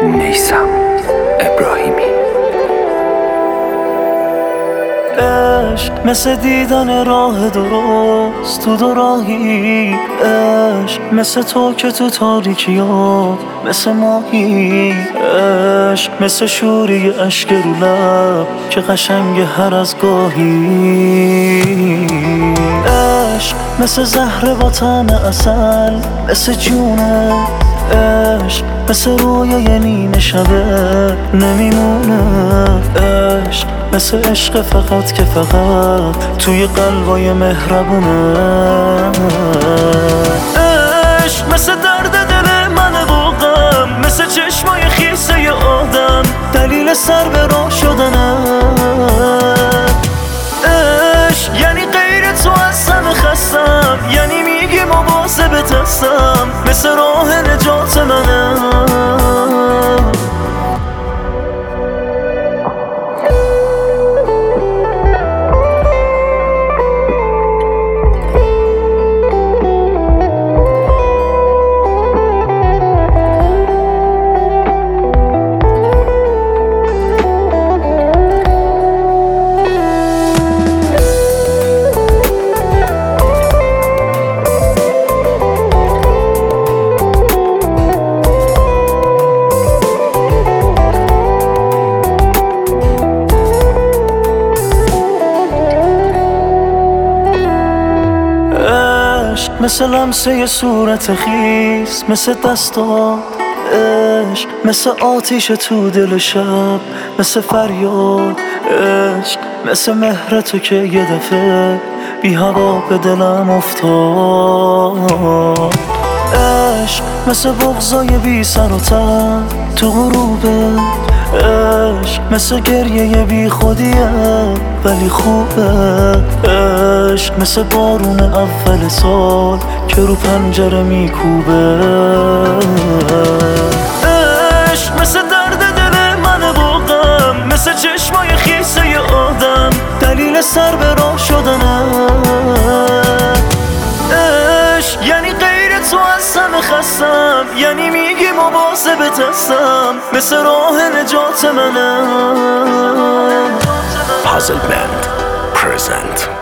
نیسم ابراهیمی. عشق مثل دیدن راه درست تو دو راهی، عشق مثل تو که تو تاریکی ها مثل ماهی، عشق مثل شوری اشک رو لب که قشنگ هر از گاهی، عشق مثل زهر با طعم عسل مثل جونه، عشق مثل رویای نیمه شبه نمیمونه، عشق مثل عشق فقط که فقط توی قلبای مهربونه، عشق مثل درد دل من و غم، مثل چشمای خیسه آدم دلیل سر به راه شدنه، عشق یعنی غیر تو از همه خستم، یعنی میگی مواظبت هستم مثل راه نجات منه. مثل لمسه صورت خیس، مثل دستات عشق، مثل آتیش تو دل شب، مثل فریاد عشق، مثل مهر تو که یه دفعه بی هوا به دلم افتاد، عشق مثل بغضای بی سر و ته تو غروبه، عشق مثل گریه بی خودیه ولی خوبه، عشق مثل بارون اول سال که رو پنجره میکوبه، عشق مثل درد دل من و غم، مثل چشمای خیسه آدم دلیل سر به راه شدنه، عشق یعنی غیر تو از همه خستم، یعنی میگی مواظبت هستم مثل راه نجات منه. Puzzle Band present